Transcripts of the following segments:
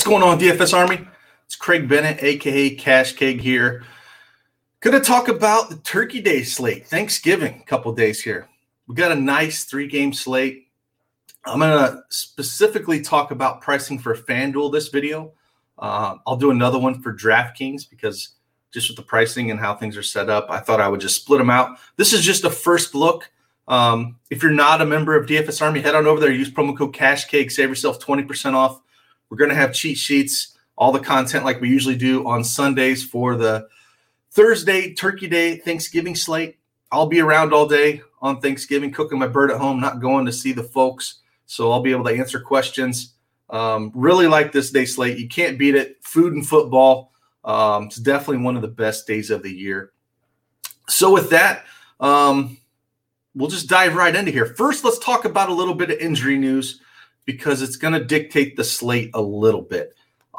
What's going on, DFS Army? It's Craig Bennett, a.k.a. Cash Keg here. Going to talk about the Turkey Day slate, Thanksgiving, a couple days here. We got a nice 3-game slate. I'm going to specifically talk about pricing for FanDuel this video. I'll do another one for DraftKings because just with the pricing and how things are set up, I thought I would just split them out. This is just a first look. If you're not a member of DFS Army, head on over there. Use promo code CashKeg. Save yourself 20% off. We're going to have cheat sheets, all the content like we usually do on Sundays for the Thursday, Turkey Day, Thanksgiving slate. I'll be around all day on Thanksgiving, cooking my bird at home, not going to see the folks. So I'll be able to answer questions. Really like this day slate. You can't beat it. Food and football. It's definitely one of the best days of the year. So with that, we'll just dive right into here. First, let's talk about a little bit of injury news because it's going to dictate the slate a little bit.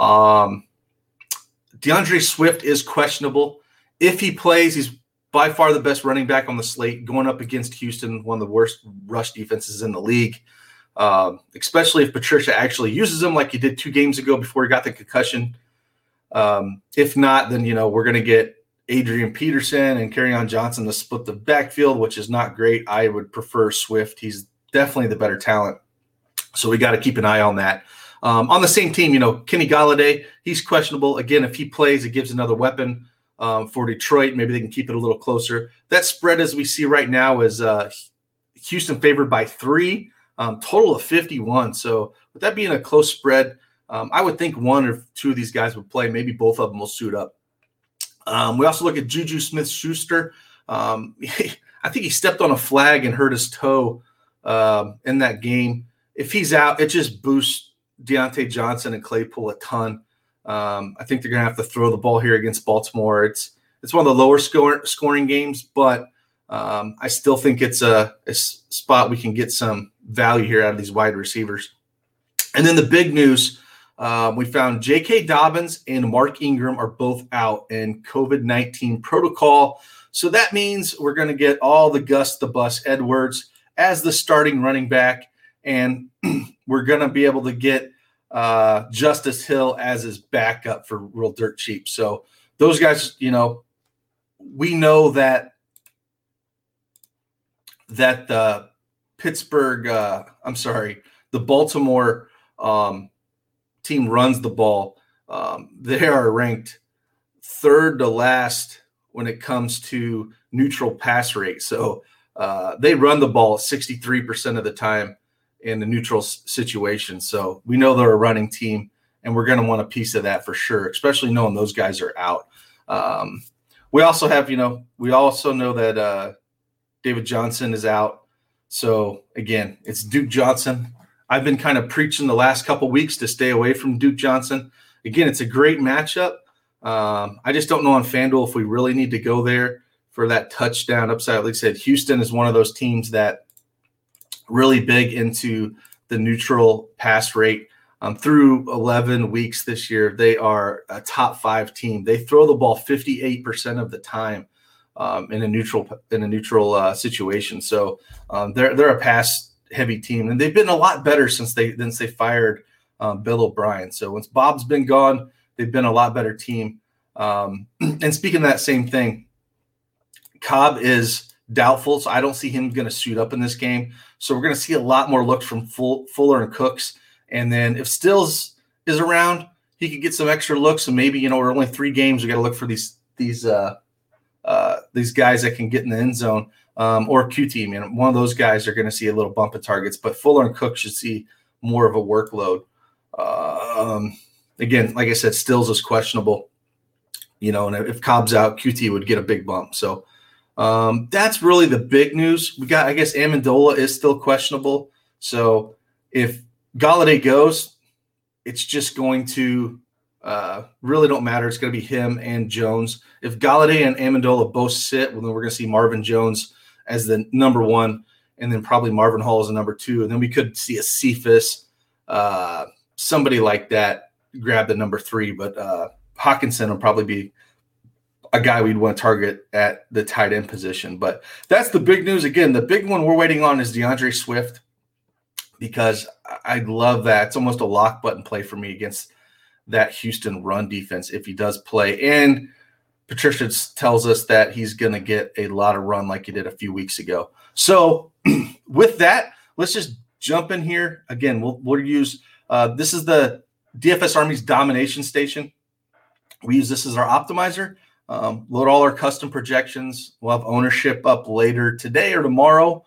DeAndre Swift is questionable. If he plays, he's by far the best running back on the slate, going up against Houston, one of the worst rush defenses in the league, especially if Patricia actually uses him like he did 2 games ago before he got the concussion. If not, then, we're going to get Adrian Peterson and Kerryon Johnson to split the backfield, which is not great. I would prefer Swift. He's definitely the better talent. So we got to keep an eye on that. On the same team, Kenny Golladay, he's questionable. Again, if he plays, it gives another weapon for Detroit. Maybe they can keep it a little closer. That spread, as we see right now, is Houston favored by 3, total of 51. So with that being a close spread, I would think 1 or 2 of these guys would play. Maybe both of them will suit up. We also look at Juju Smith-Schuster. I think he stepped on a flag and hurt his toe in that game. If he's out, it just boosts Deontay Johnson and Claypool a ton. I think they're going to have to throw the ball here against Baltimore. It's one of the lower scoring games, but I still think it's a spot we can get some value here out of these wide receivers. And then the big news, we found J.K. Dobbins and Mark Ingram are both out in COVID-19 protocol. So that means we're going to get all the Gus the Bus Edwards as the starting running back, and we're going to be able to get Justice Hill as his backup for real dirt cheap. So those guys, we know that the Baltimore team runs the ball. They are ranked 3rd to last when it comes to neutral pass rate. So they run the ball 63% of the time in the neutral situation. So we know they're a running team, and we're going to want a piece of that for sure, especially knowing those guys are out. We also have, we also know that David Johnson is out. So again, it's Duke Johnson. I've been kind of preaching the last couple weeks to stay away from Duke Johnson. Again, it's a great matchup. I just don't know on FanDuel if we really need to go there for that touchdown upside. Like I said, Houston is one of those teams that really big into the neutral pass rate. Through 11 weeks this year, they are a top 5 team. They throw the ball 58% of the time in a neutral situation. So they're a pass heavy team, and they've been a lot better since they fired Bill O'Brien. So once Bob's been gone, they've been a lot better team. And speaking of that same thing, Cobb is doubtful, so I don't see him going to suit up in this game. So we're going to see a lot more looks from Fuller and Cooks. And then if Stills is around, he could get some extra looks. And maybe, we're only 3 games. We got to look for these guys that can get in the end zone, or QT. One of those guys are going to see a little bump of targets, but Fuller and Cook should see more of a workload. Again, like I said, Stills is questionable, and if Cobb's out, QT would get a big bump. So that's really the big news. We got, I guess, Amendola is still questionable. So if Golladay goes, it's just going to really don't matter. It's going to be him and Jones. If Golladay and Amendola both sit, well, then we're going to see Marvin Jones as the number 1, and then probably Marvin Hall as the number 2. And then we could see a Cephas, somebody like that, grab the number 3. But Hawkinson will probably be a guy we'd want to target at the tight end position. But that's the big news. Again, the big one we're waiting on is DeAndre Swift, because I love that. It's almost a lock button play for me against that Houston run defense if he does play. And Patricia tells us that he's going to get a lot of run like he did a few weeks ago. So with that, let's just jump in here. Again, we'll use this is the DFS Army's domination station. We use this as our optimizer. Load all our custom projections. We'll have ownership up later today or tomorrow.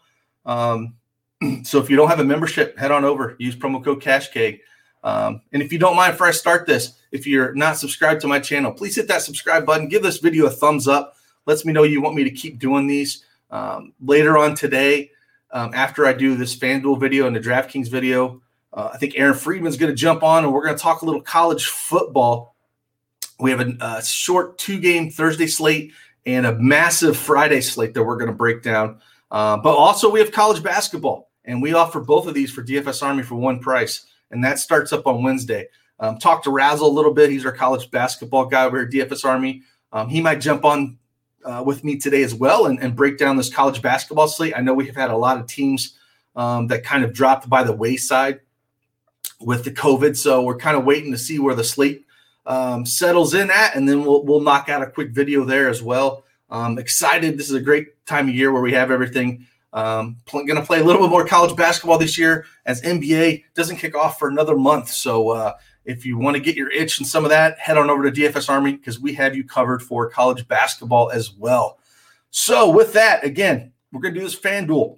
So if you don't have a membership, head on over. Use promo code CashCake. And if you don't mind, before I start this, if you're not subscribed to my channel, please hit that subscribe button. Give this video a thumbs up. Lets me know you want me to keep doing these. Later on today, after I do this FanDuel video and the DraftKings video, I think Aaron Friedman's going to jump on, and we're going to talk a little college football. We have a short 2-game Thursday slate and a massive Friday slate that we're going to break down. But also we have college basketball, and we offer both of these for DFS Army for one price, and that starts up on Wednesday. Talk to Razzle a little bit. He's our college basketball guy over at DFS Army. He might jump on with me today as well and break down this college basketball slate. I know we have had a lot of teams that kind of dropped by the wayside with the COVID, so we're kind of waiting to see where the slate settles in at, and then we'll knock out a quick video there as well. Excited. This is a great time of year where we have everything. Going to play a little bit more college basketball this year as NBA doesn't kick off for another month. So if you want to get your itch and some of that, head on over to DFS Army because we have you covered for college basketball as well. So with that, again, we're going to do this FanDuel.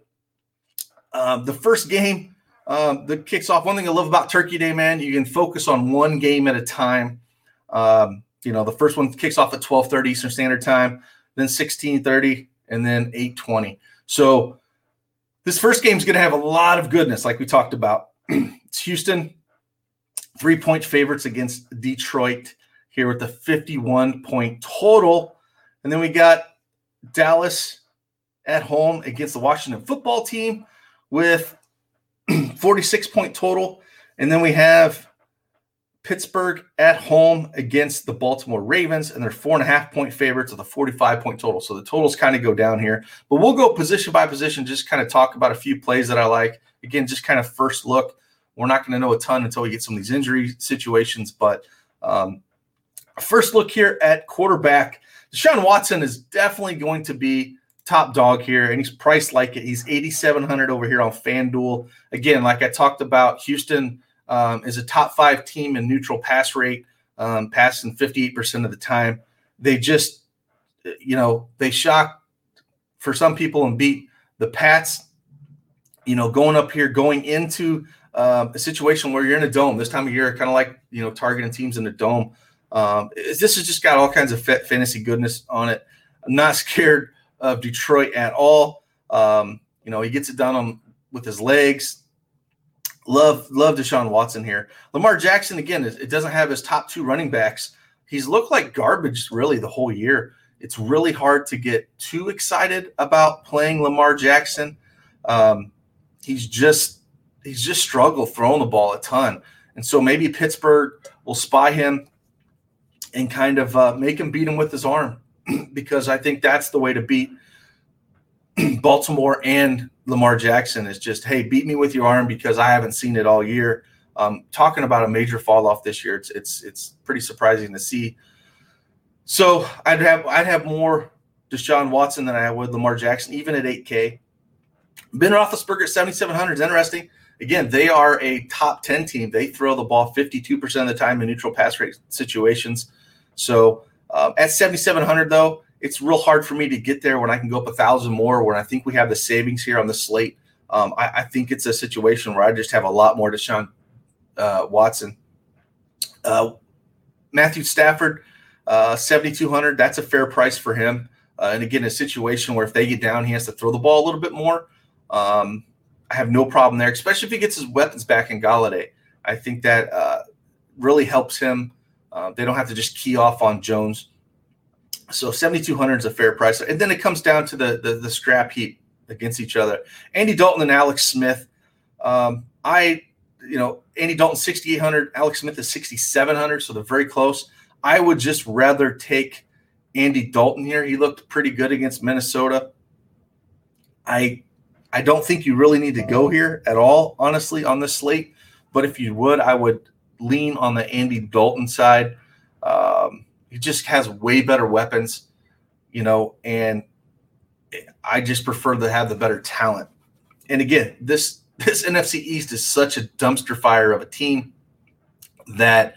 The first game that kicks off, one thing I love about Turkey Day, man, you can focus on one game at a time. The first one kicks off at 12:30 Eastern Standard Time, then 16:30, and then 8:20. So this first game is going to have a lot of goodness, like we talked about. It's Houston, 3-point favorites against Detroit here with the 51-point total. And then we got Dallas at home against the Washington football team with 46-point total. And then we have Pittsburgh at home against the Baltimore Ravens, and they're 4.5-point favorites with a 45-point total. So the totals kind of go down here. But we'll go position by position, just kind of talk about a few plays that I like. Again, just kind of first look. We're not going to know a ton until we get some of these injury situations. But first look here at quarterback. Deshaun Watson is definitely going to be top dog here, and he's priced like it. He's 8,700 over here on FanDuel. Again, like I talked about, Houston is a top 5 team in neutral pass rate, passing 58% of the time. They just, they shock for some people and beat the Pats, going up here, going into a situation where you're in a dome this time of year, kind of like, targeting teams in the dome. This has just got all kinds of fantasy goodness on it. I'm not scared of Detroit at all. He gets it done with his legs. Love Deshaun Watson here. Lamar Jackson, again, it doesn't have his top 2 running backs. He's looked like garbage really the whole year. It's really hard to get too excited about playing Lamar Jackson. He's just struggled throwing the ball a ton. And so maybe Pittsburgh will spy him and kind of make him beat him with his arm because I think that's the way to beat Baltimore and Lamar Jackson is just, hey, beat me with your arm because I haven't seen it all year. Talking about a major fall off this year, it's pretty surprising to see. So I'd have more Deshaun Watson than I would Lamar Jackson, even at 8K. Ben Roethlisberger at 7,700 is interesting. Again, they are a top 10 team. They throw the ball 52% of the time in neutral pass rate situations. So at 7,700 though, it's real hard for me to get there when I can go up 1,000 more, when I think we have the savings here on the slate. I think it's a situation where I just have a lot more Deshaun Watson. Matthew Stafford, 7,200. That's a fair price for him. And again, a situation where if they get down, he has to throw the ball a little bit more. I have no problem there, especially if he gets his weapons back in Galladay. I think that really helps him. They don't have to just key off on Jones. So 7,200 is a fair price. And then it comes down to the scrap heap against each other. Andy Dalton and Alex Smith. Andy Dalton 6,800, Alex Smith is 6,700, so they're very close. I would just rather take Andy Dalton here. He looked pretty good against Minnesota. I don't think you really need to go here at all, honestly, on this slate. But if you would, I would lean on the Andy Dalton side. He just has way better weapons, and I just prefer to have the better talent. And again, this NFC East is such a dumpster fire of a team that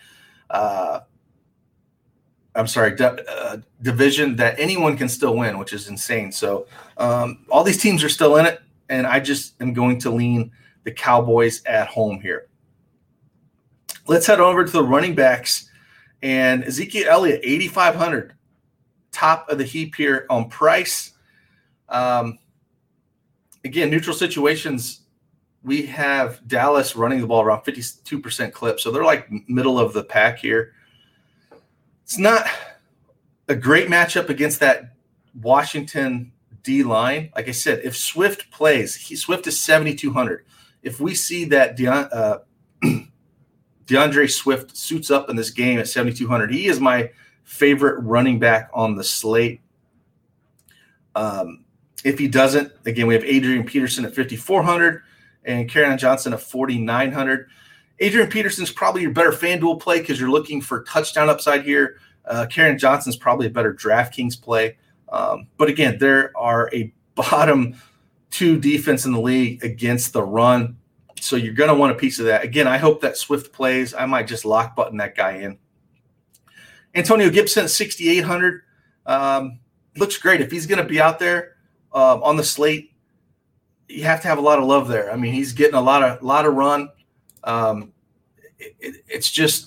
division that anyone can still win, which is insane. So all these teams are still in it, and I just am going to lean the Cowboys at home here. Let's head over to the running backs, and Ezekiel Elliott, 8,500, top of the heap here on price. Again, neutral situations, we have Dallas running the ball around 52% clip, so they're like middle of the pack here. It's not a great matchup against that Washington D line. Like I said, if Swift plays, Swift is 7,200. If we see that DeAndre Swift suits up in this game at 7,200, he is my favorite running back on the slate. If he doesn't, again, we have Adrian Peterson at 5,400 and Kerryon Johnson at 4,900. Adrian Peterson's probably your better FanDuel play because you're looking for touchdown upside here. Kerryon Johnson's probably a better DraftKings play. But again, there are a bottom two defense in the league against the run. So you're going to want a piece of that. Again, I hope that Swift plays. I might just lock button that guy in. Antonio Gibson, 6,800. Looks great. If he's going to be out there on the slate, you have to have a lot of love there. I mean, he's getting a lot of run. It's just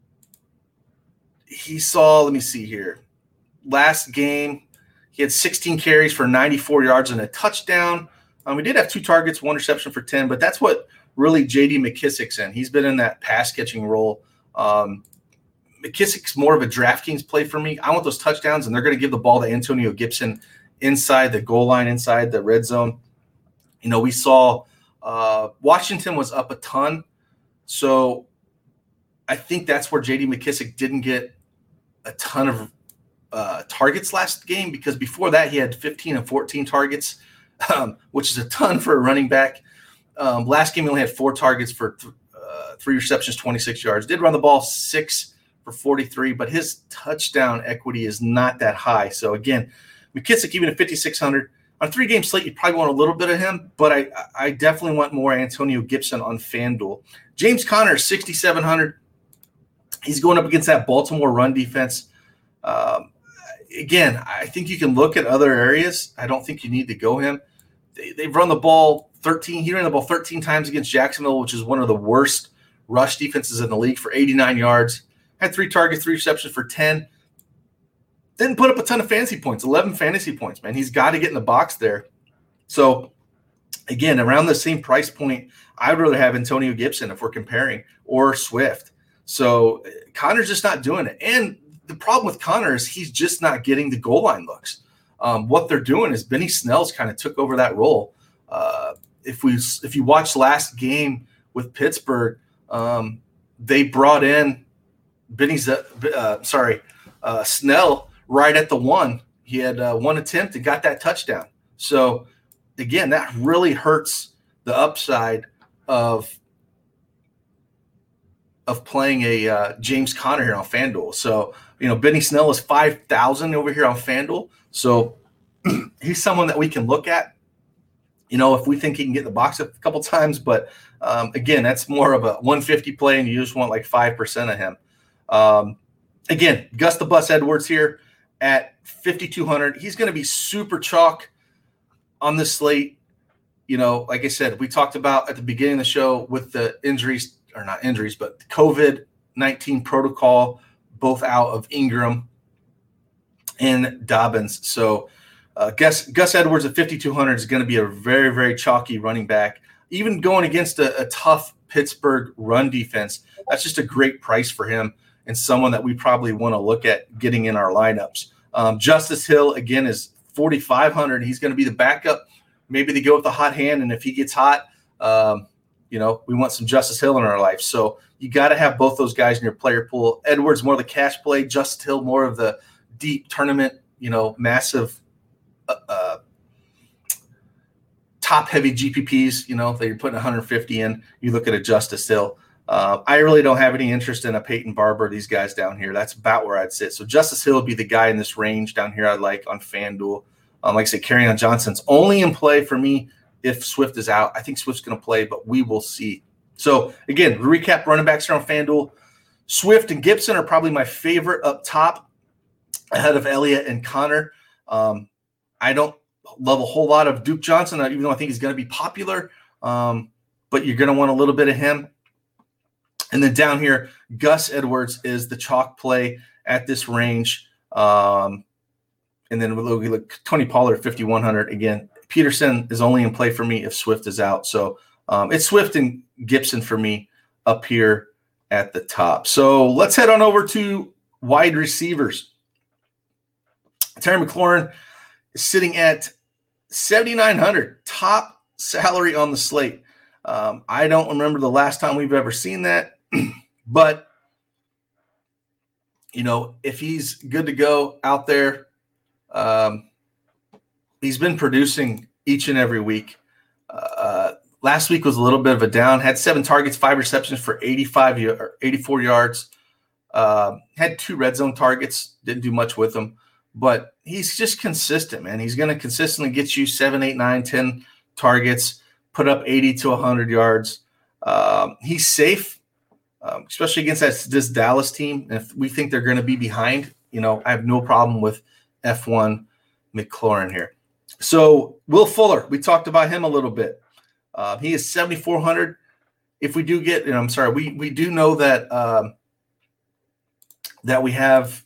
he saw. Let me see here. Last game, he had 16 carries for 94 yards and a touchdown. We did have 2 targets, 1 reception for 10, but that's what really J.D. McKissic's in. He's been in that pass-catching role. McKissic's more of a DraftKings play for me. I want those touchdowns, and they're going to give the ball to Antonio Gibson inside the goal line, inside the red zone. We saw Washington was up a ton, so I think that's where J.D. McKissic didn't get a ton of targets last game, because before that he had 15 and 14 targets, which is a ton for a running back. Last game he only had 4 targets for 3 receptions, 26 yards. Did run the ball 6 for 43, but his touchdown equity is not that high. So again, McKissic, even at 5,600 on a 3-game slate, you probably want a little bit of him, but I definitely want more Antonio Gibson on FanDuel. James Conner, 6,700. He's going up against that Baltimore run defense. Again, I think you can look at other areas. I don't think you need to go him. They've run the ball 13. He ran the ball 13 times against Jacksonville, which is one of the worst rush defenses in the league, for 89 yards. Had 3 targets, 3 receptions for 10. Didn't put up a ton of fantasy points, 11 fantasy points, man. He's got to get in the box there. So, again, around the same price point, I would rather have Antonio Gibson if we're comparing, or Swift. So Connor's just not doing it. And the problem with Connor is he's just not getting the goal line looks. What they're doing is Benny Snell's kind of took over that role. If you watch last game with Pittsburgh, they brought in Snell right at the 1. He had 1 attempt and got that touchdown. So again, that really hurts the upside of playing a James Conner here on FanDuel. So, Benny Snell is 5,000 over here on FanDuel. So he's someone that we can look at, if we think he can get in the box a couple times. But again, that's more of a 150 play, and you just want like 5% of him. Again, Gus the Bus Edwards here at 5,200. He's going to be super chalk on this slate. Like I said, we talked about at the beginning of the show with the injuries, or not injuries, but the COVID-19 protocol, both out of Ingram and Dobbins. So Gus Edwards at 5,200 is going to be a very, very chalky running back. Even going against a tough Pittsburgh run defense, that's just a great price for him, and someone that we probably want to look at getting in our lineups. Justice Hill, again, is 4,500. He's going to be the backup. Maybe they go with the hot hand, and if he gets hot, we want some Justice Hill in our life. So you got to have both those guys in your player pool. Edwards, more of the cash play. Justice Hill, more of the deep tournament, massive top-heavy GPPs, that you're putting 150 in. You look at a Justice Hill. I really don't have any interest in a Peyton Barber, these guys down here. That's about where I'd sit. So Justice Hill would be the guy in this range down here I'd like on FanDuel. Like I said, Kerryon Johnson's only in play for me if Swift is out. I think Swift's going to play, but we will see. So, again, recap running backs here on FanDuel. Swift and Gibson are probably my favorite up top ahead of Elliott and Connor. I don't love a whole lot of Duke Johnson, even though I think he's going to be popular. But you're going to want a little bit of him. And then down here, Gus Edwards is the chalk play at this range. And then we look Tony Pollard, 5,100. Again, Peterson is only in play for me if Swift is out. So it's Swift and Gibson for me up here at the top. So let's head on over to wide receivers. Terry McLaurin is sitting at 7,900, top salary on the slate. I don't remember the last time we've ever seen that. But, if he's good to go out there, he's been producing each and every week. Last week was a little bit of a down. Had 7 targets, 5 receptions for 84 yards. Had 2 red zone targets. Didn't do much with them. But he's just consistent, man. He's going to consistently get you 7, 8, 9, 10 targets, put up 80 to 100 yards. He's safe. Especially against this Dallas team. And if we think they're going to be behind, I have no problem with F1 McLaurin here. So Will Fuller, we talked about him a little bit. He is 7,400. If we do get, we do know that that we have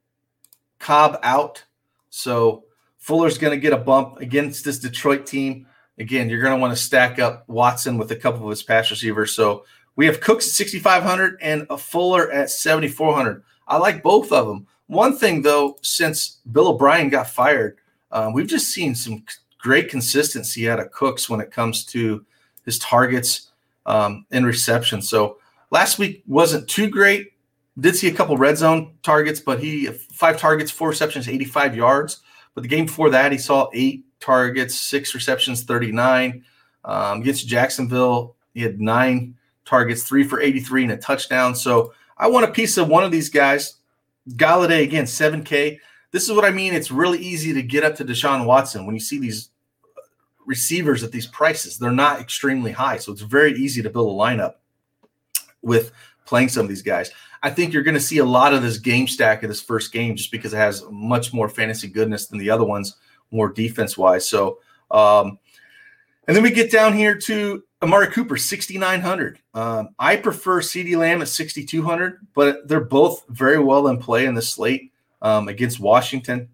Cobb out. So Fuller's going to get a bump against this Detroit team. Again, you're going to want to stack up Watson with a couple of his pass receivers. So we have Cooks at 6,500 and a Fuller at 7,400. I like both of them. One thing, though, since Bill O'Brien got fired, we've just seen some great consistency out of Cooks when it comes to his targets and reception. So last week wasn't too great. Did see a couple red zone targets, but he 5 targets, 4 receptions, 85 yards. But the game before that, he saw 8 targets, 6 receptions, 39. Against Jacksonville, he had 9 targets, 3 for 83 and a touchdown. So I want a piece of one of these guys. Galladay, again, 7K. This is what I mean. It's really easy to get up to Deshaun Watson when you see these receivers at these prices. They're not extremely high, so it's very easy to build a lineup with playing some of these guys. I think you're going to see a lot of this game stack in this first game just because it has much more fantasy goodness than the other ones, more defense-wise. So, and then we get down here to Amari Cooper, 6,900. I prefer CeeDee Lamb at 6,200, but they're both very well in play in the slate against Washington.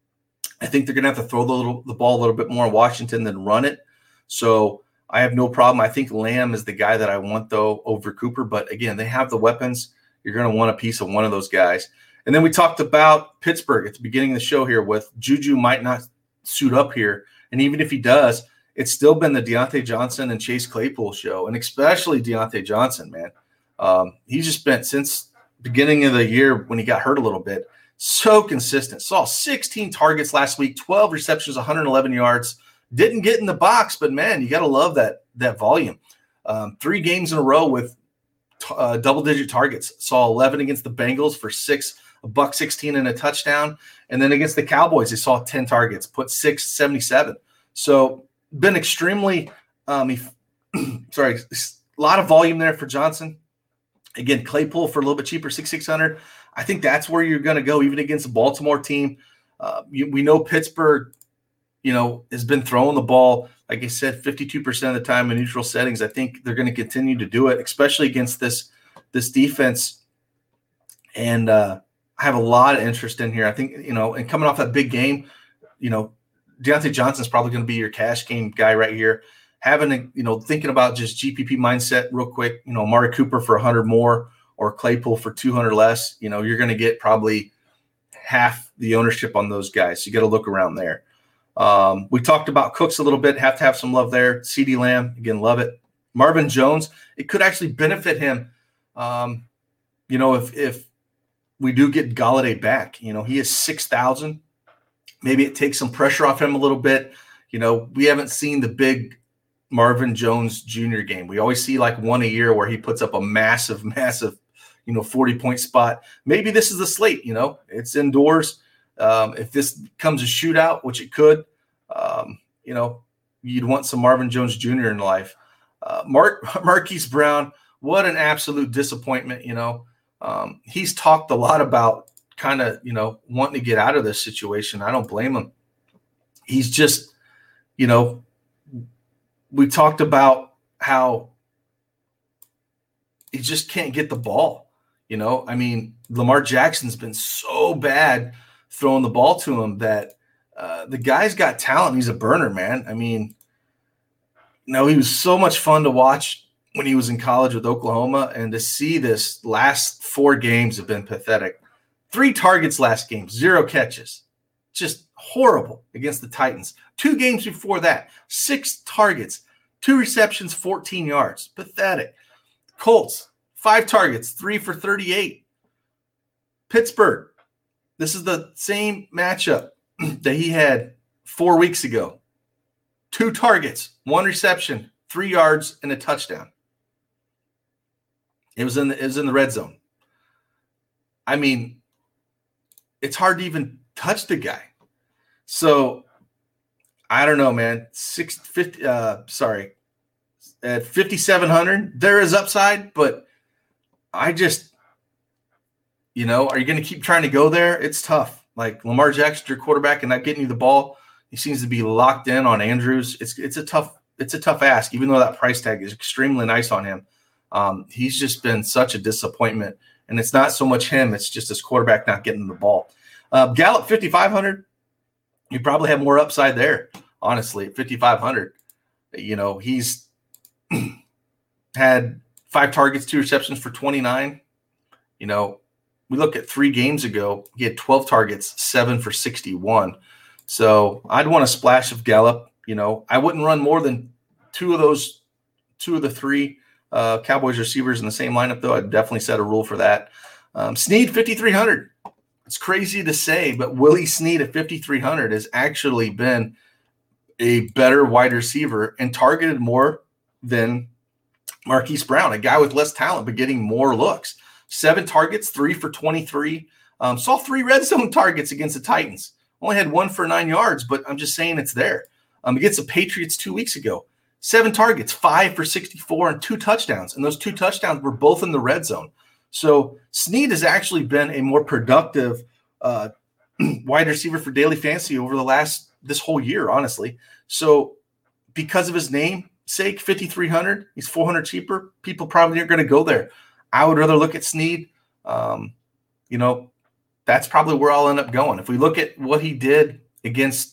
I think they're going to have to throw the ball a little bit more in Washington than run it. So I have no problem. I think Lamb is the guy that I want, though, over Cooper. But, again, they have the weapons. You're going to want a piece of one of those guys. And then we talked about Pittsburgh at the beginning of the show here with Juju might not suit up here. And even if he does, it's still been the Deontay Johnson and Chase Claypool show, and especially Deontay Johnson, man. He's just been, since beginning of the year when he got hurt a little bit, so consistent. Saw 16 targets last week, 12 receptions, 111 yards. Didn't get in the box, but, man, you got to love that volume. 3 games in a row with double-digit targets. Saw 11 against the Bengals for $116 and a touchdown. And then against the Cowboys, they saw 10 targets, put 677. So been extremely a lot of volume there for Johnson. Again, Claypool for a little bit cheaper, 6,600. I think that's where you're going to go, even against the Baltimore team. We know Pittsburgh, has been throwing the ball, like I said, 52% of the time in neutral settings. I think they're going to continue to do it, especially against this defense. And I have a lot of interest in here. I think, and coming off that big game, Deontay Johnson's probably going to be your cash game guy right here. Having, thinking about just GPP mindset real quick, Amari Cooper for 100 more or Claypool for 200 less, you're going to get probably half the ownership on those guys. So you got to look around there. We talked about Cooks a little bit, have to have some love there. CeeDee Lamb, again, love it. Marvin Jones, it could actually benefit him, if we do get Galladay back. He is 6,000. Maybe it takes some pressure off him a little bit. We haven't seen the big Marvin Jones Jr. game. We always see like one a year where he puts up a massive, 40-point spot. Maybe this is the slate, it's indoors. If this comes a shootout, which it could, you'd want some Marvin Jones Jr. in life. Marquise Brown, what an absolute disappointment. He's talked a lot about kind of, wanting to get out of this situation. I don't blame him. He's just, we talked about how he just can't get the ball. Lamar Jackson's been so bad throwing the ball to him that the guy's got talent. He's a burner, man. He was so much fun to watch when he was in college with Oklahoma, and to see this last 4 games have been pathetic. 3 targets last game, 0 catches. Just horrible against the Titans. 2 games before that, 6 targets, 2 receptions, 14 yards. Pathetic. Colts, 5 targets, 3 for 38. Pittsburgh, this is the same matchup that he had 4 weeks ago. 2 targets, 1 reception, 3 yards, and a touchdown. It was in the red zone. It's hard to even touch the guy. So I don't know, man. At 5,700, there is upside, but I just, are you going to keep trying to go there? It's tough. Like Lamar Jackson, your quarterback, and not getting you the ball. He seems to be locked in on Andrews. It's a tough ask, even though that price tag is extremely nice on him. He's just been such a disappointment, and it's not so much him. It's just his quarterback not getting the ball. Gallup, 5,500. You probably have more upside there, honestly, at 5,500. He's had 5 targets, 2 receptions for 29. We look at 3 games ago, he had 12 targets, 7 for 61. So I'd want a splash of Gallup. I wouldn't run more than 2 of the 3 Cowboys receivers in the same lineup, though. I'd definitely set a rule for that. Snead, 5,300. It's crazy to say, but Willie Snead at 5,300 has actually been a better wide receiver and targeted more than Marquise Brown, a guy with less talent but getting more looks. 7 targets, 3 for 23. Saw 3 red zone targets against the Titans. Only had 1 for 9 yards, but I'm just saying it's there. Against the Patriots 2 weeks ago, 7 targets, 5 for 64, and 2 touchdowns. And those 2 touchdowns were both in the red zone. So Snead has actually been a more productive wide receiver for daily fantasy over this whole year, honestly. So because of his name sake, 5,300, he's 400 cheaper. People probably aren't going to go there. I would rather look at Snead. That's probably where I'll end up going. If we look at what he did against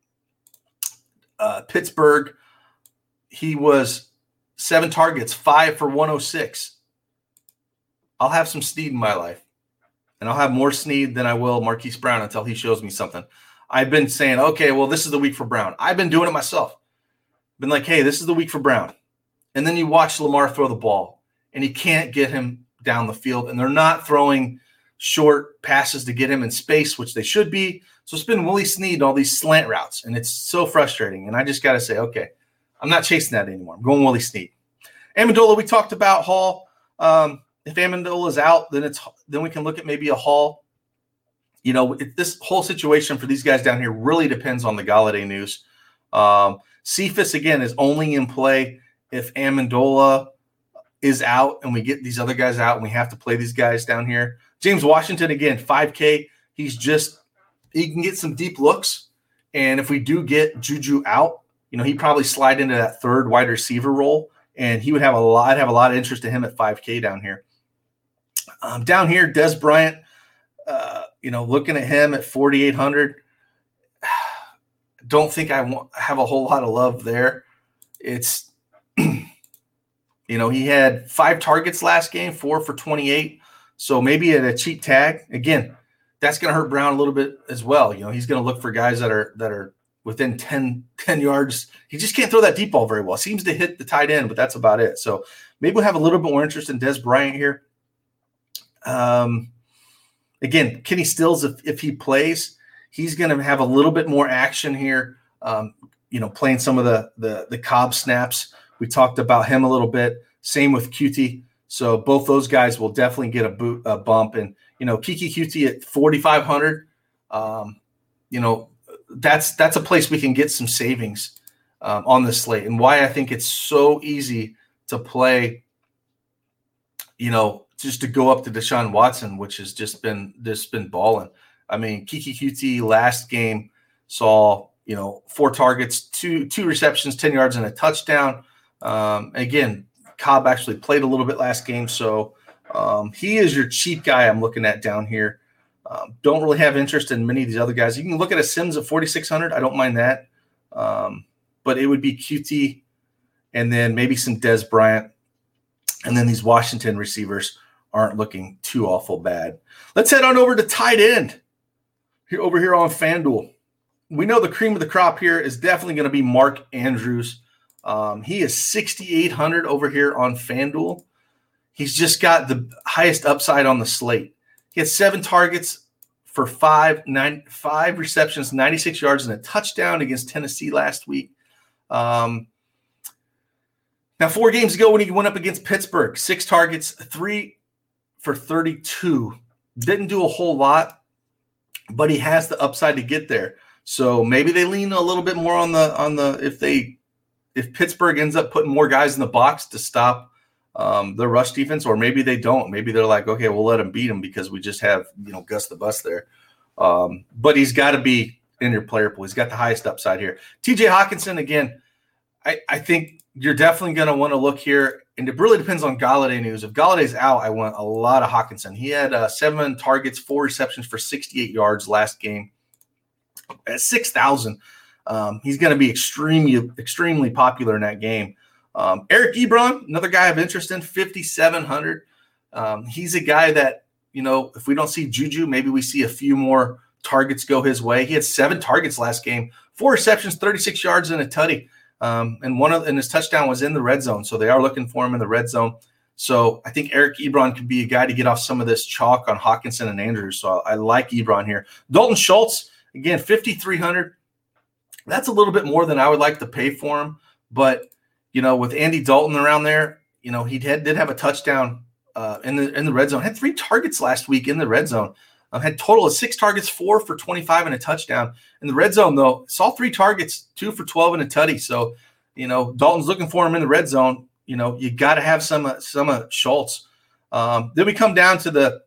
Pittsburgh, he was 7 targets, 5 for 106. I'll have some Snead in my life, and I'll have more Snead than I will Marquise Brown until he shows me something. I've been saying, okay, well, this is the week for Brown. I've been doing it myself. Been like, hey, this is the week for Brown. And then you watch Lamar throw the ball, and he can't get him down the field, and they're not throwing short passes to get him in space, which they should be. So it's been Willie Snead, all these slant routes, and it's so frustrating. And I just got to say, okay, I'm not chasing that anymore. I'm going Willie Snead. Amendola, we talked about Hall. If Amendola is out, then we can look at maybe a Hall. This whole situation for these guys down here really depends on the Golladay news. Cephas, again, is only in play if Amendola is out and we get these other guys out and we have to play these guys down here. James Washington, again, 5K. He can get some deep looks. And if we do get Juju out, he'd probably slide into that 3rd wide receiver role, and I'd have a lot of interest in him at 5K down here. Down here, Des Bryant, looking at him at 4,800, don't think I have a whole lot of love there. It's, he had 5 targets last game, 4 for 28. So maybe at a cheap tag, again, that's going to hurt Brown a little bit as well. He's going to look for guys that are within 10 yards. He just can't throw that deep ball very well. Seems to hit the tight end, but that's about it. So maybe we'll have a little bit more interest in Des Bryant here. Again, Kenny Stills, if he plays, he's going to have a little bit more action here. playing some of the Cobb snaps. We talked about him a little bit. Same with QT. So both those guys will definitely get a bump. And, Keke QT at 4,500, that's a place we can get some savings on this slate. And why I think it's so easy to play, just to go up to Deshaun Watson, which has just been balling. I mean, Keke QT last game saw, 4 targets, two receptions, 10 yards, and a touchdown. Again, Cobb actually played a little bit last game, so he is your cheap guy I'm looking at down here. Don't really have interest in many of these other guys. You can look at a Sims at 4,600. I don't mind that. But it would be QT and then maybe some Dez Bryant. And then these Washington receivers aren't looking too awful bad. Let's head on over to tight end over here on FanDuel. We know the cream of the crop here is definitely going to be Mark Andrews. He is 6,800 over here on FanDuel. He's just got the highest upside on the slate. He had 7 targets for 5 receptions, 96 yards, and a touchdown against Tennessee last week. Now, 4 games ago when he went up against Pittsburgh, 6 targets, 3 for 32. Didn't do a whole lot, but he has the upside to get there. So maybe they lean a little bit more on the if Pittsburgh ends up putting more guys in the box to stop the rush defense, or maybe they don't. Maybe they're like, okay, we'll let him beat him because we just have Gus the Bus there. But he's got to be in your player pool. He's got the highest upside here. TJ Hawkinson, again, I think you're definitely going to want to look here, and it really depends on Golladay news. If Galladay's out, I want a lot of Hawkinson. He had 7 targets, 4 receptions for 68 yards last game at 6,000. He's going to be extremely popular in that game. Eric Ebron, another guy of interest in, 5,700. He's a guy that, if we don't see Juju, maybe we see a few more targets go his way. He had 7 targets last game, 4 receptions, 36 yards, and a tutty. And his touchdown was in the red zone. So they are looking for him in the red zone. So I think Eric Ebron could be a guy to get off some of this chalk on Hawkinson and Andrews. So I like Ebron here. Dalton Schultz, again, 5,300. That's a little bit more than I would like to pay for him. But, with Andy Dalton around there, he did have a touchdown in the red zone. Had 3 targets last week in the red zone. Had total of 6 targets, 4 for 25 and a touchdown. In the red zone, though, saw 3 targets, 2 for 12 and a tutty. So, Dalton's looking for him in the red zone. You got to have some Schultz. Then we come down to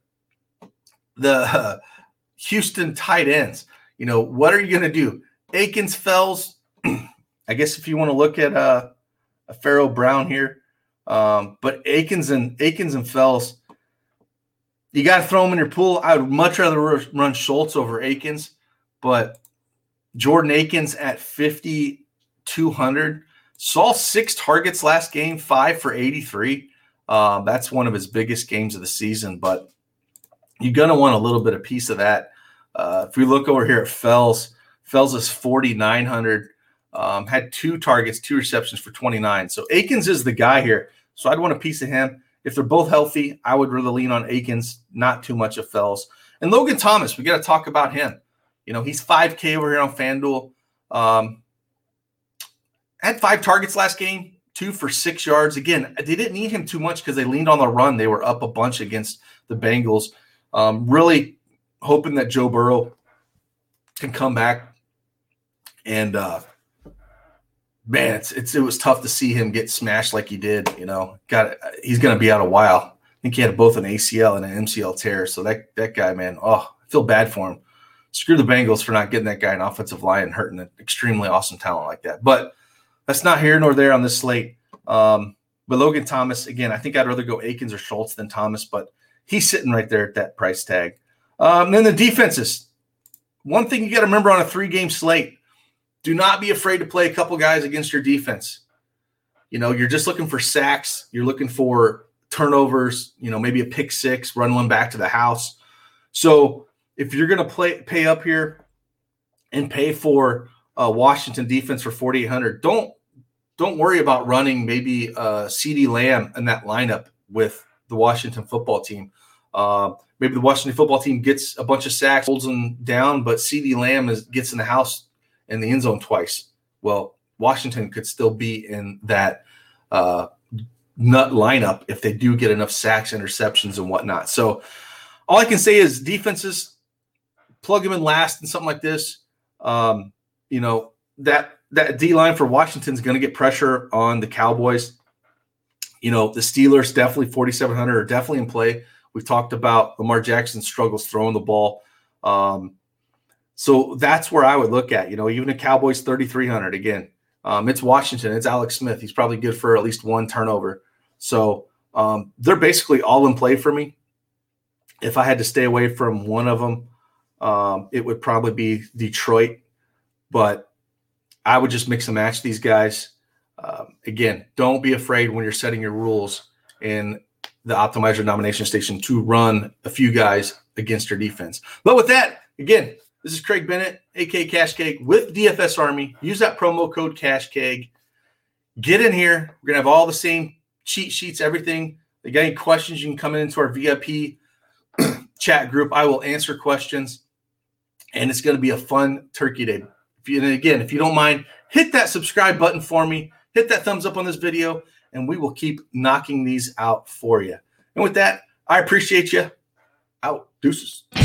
the Houston tight ends. What are you going to do? Akins, Fells. I guess if you want to look at a Pharaoh Brown here, but Akins and Fells, you got to throw them in your pool. I would much rather run Schultz over Akins, but Jordan Akins at 5,200 saw 6 targets last game, 5 for 83. That's one of his biggest games of the season, but you're going to want a little bit of piece of that. If we look over here at Fells is 4,900. Had 2 targets, 2 receptions for 29. So Akins is the guy here. So I'd want a piece of him. If they're both healthy, I would really lean on Akins, not too much of Fells. And Logan Thomas, we got to talk about him. He's 5K over here on FanDuel. Had 5 targets last game, 2 for 6 yards. Again, they didn't need him too much because they leaned on the run. They were up a bunch against the Bengals. Really hoping that Joe Burrow can come back. And, man, it was tough to see him get smashed like he did. He's going to be out a while. I think he had both an ACL and an MCL tear. So that guy, man, I feel bad for him. Screw the Bengals for not getting that guy an offensive line and hurting an extremely awesome talent like that. But that's not here nor there on this slate. But Logan Thomas, again, I think I'd rather go Akins or Schultz than Thomas, but he's sitting right there at that price tag. Then the defenses. One thing you got to remember on a 3-game slate, do not be afraid to play a couple guys against your defense. You're just looking for sacks. You're looking for turnovers, maybe a pick 6, run one back to the house. So if you're going to pay up here and pay for Washington defense for 4,800, don't worry about running maybe CeeDee Lamb in that lineup with the Washington football team. Maybe the Washington football team gets a bunch of sacks, holds them down, but CeeDee Lamb gets in the house in the end zone twice. Well, Washington could still be in that nut lineup if they do get enough sacks, interceptions, and whatnot. So all I can say is defenses, plug them in last and something like this. That D-line for Washington is going to get pressure on the Cowboys. The Steelers, definitely 4,700 are definitely in play. We've talked about Lamar Jackson's struggles throwing the ball. So that's where I would look at, even the Cowboys 3,300 again. It's Washington. It's Alex Smith. He's probably good for at least one turnover. So they're basically all in play for me. If I had to stay away from one of them, it would probably be Detroit. But I would just mix and match these guys. Again, don't be afraid when you're setting your rules in the Optimizer nomination station to run a few guys against your defense. But with that, again, this is Craig Bennett, a.k.a. Cash Cake with DFS Army. Use that promo code CashCake. Get in here. We're going to have all the same cheat sheets, everything. If you got any questions, you can come into our VIP chat group. I will answer questions, and it's going to be a fun turkey day. If you don't mind, hit that subscribe button for me. Hit that thumbs up on this video, and we will keep knocking these out for you. And with that, I appreciate you. Out. Deuces.